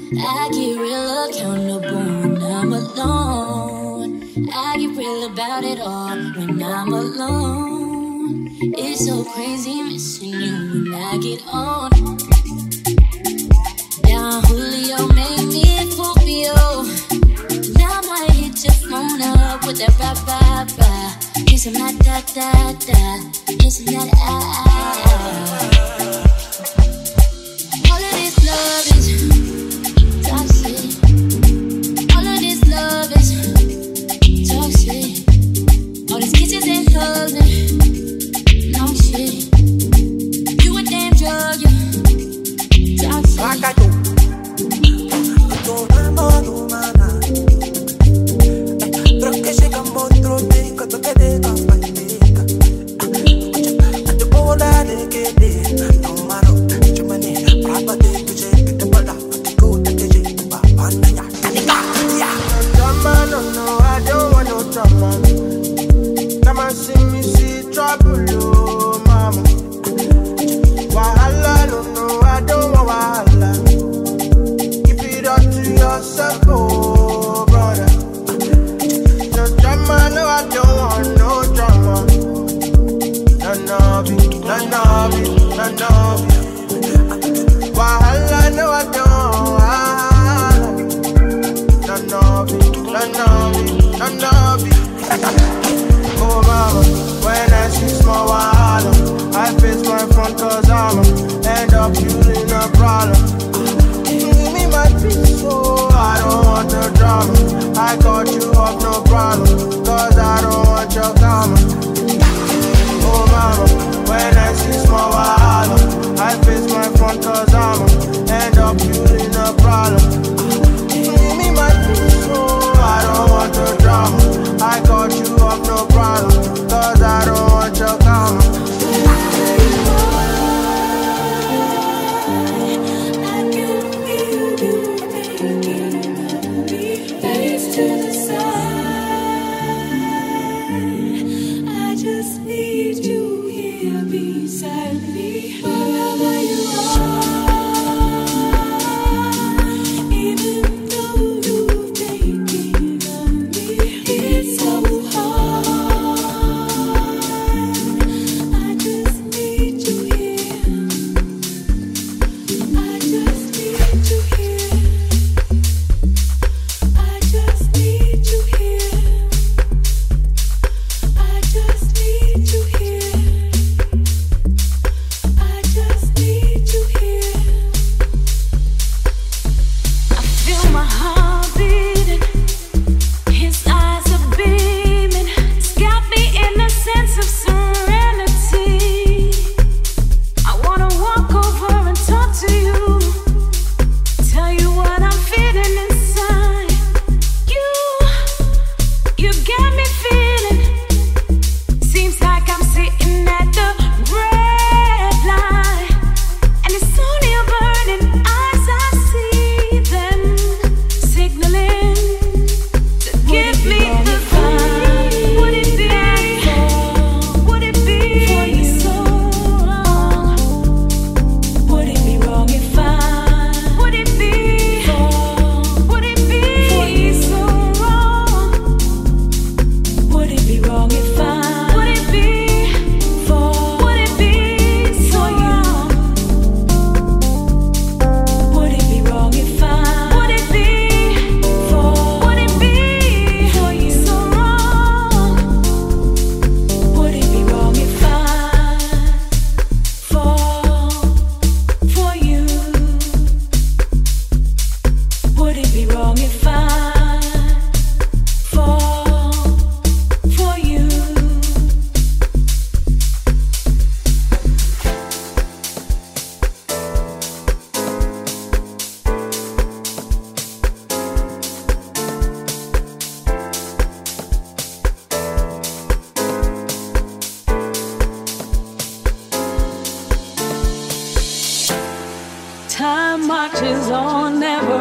I get real accountable when I'm alone. I get real about it all when I'm alone. It's so crazy missing you when I get on. Now Julio made me Scorpio. Now I might hit your phone up with that ba-ba-ba. Kissing that da-da-da. Kissing that ah. All of this love is toxic. All of this love is toxic. All these kisses and hugs and no shit. You a damn drug, you toxic. Time marches on, never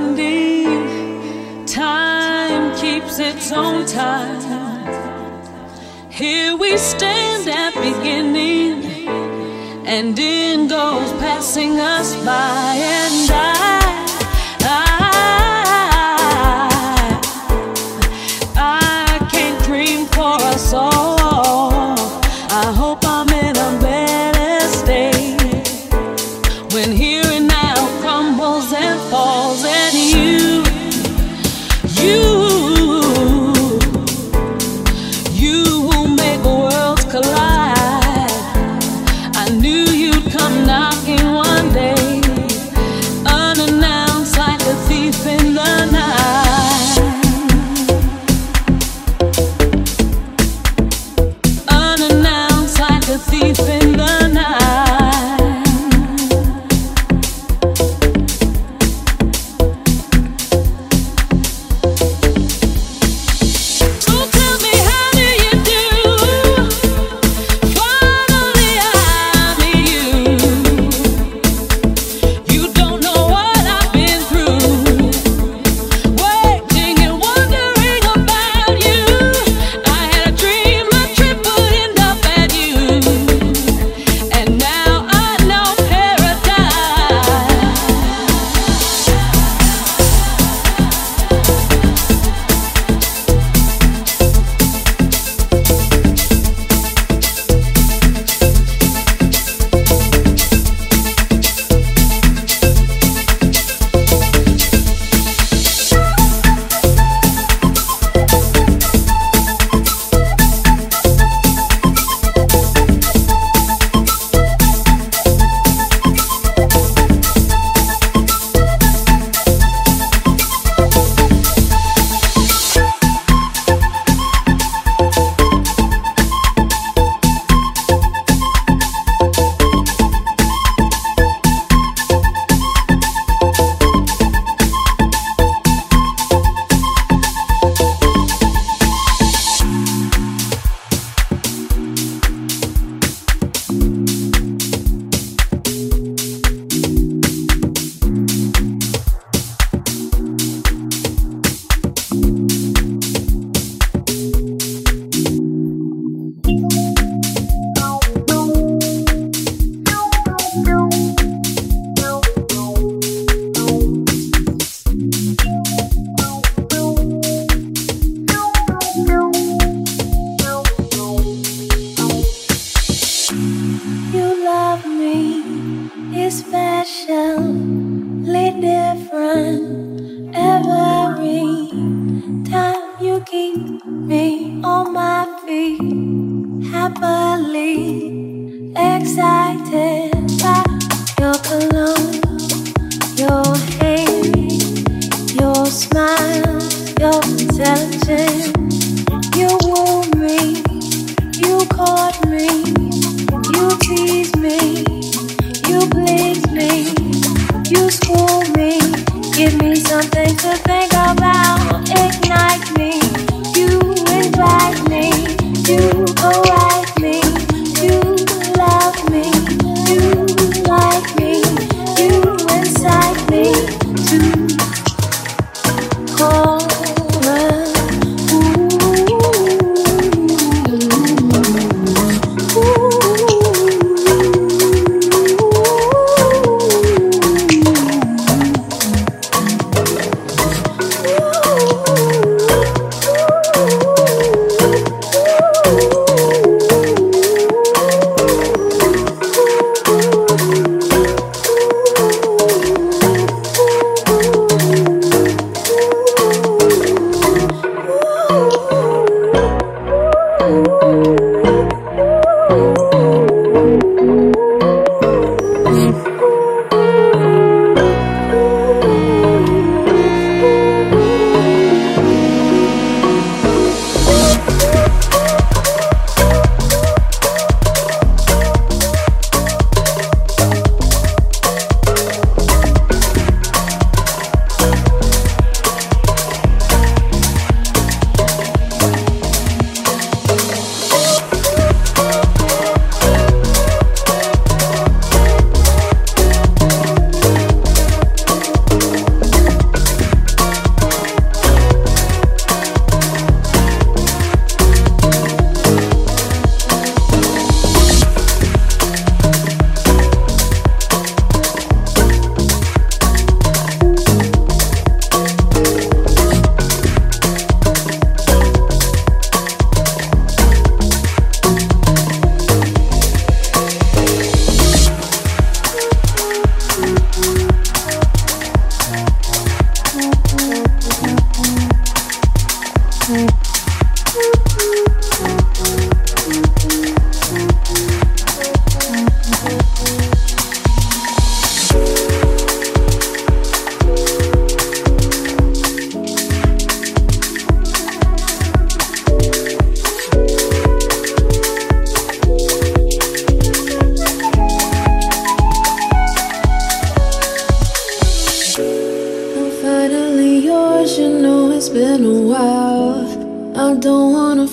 ending. Time keeps its own time. Here we stand at beginning, and end goes passing us by. And I a thief in the night. So tell me, how do you do? Finally I meet you. You don't know what I've been through, waiting and wondering about you. I had a dream my trip would end up at you, and now I know paradise. You love me, especially different. Every time you keep me on my feet, happily excited by your cologne, your hand, your smile, your intelligence. You woo me, you caught me, you tease me, you please me, you school me, give me something to think about, ignite me, you invite me, you correct me, you love me, you like me, you incite me to call us. Ooh.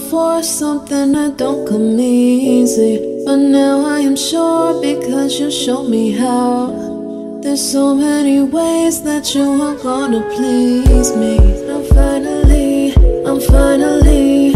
for something that don't come easy, but now I am sure because you showed me how. There's so many ways that you are gonna please me. I'm finally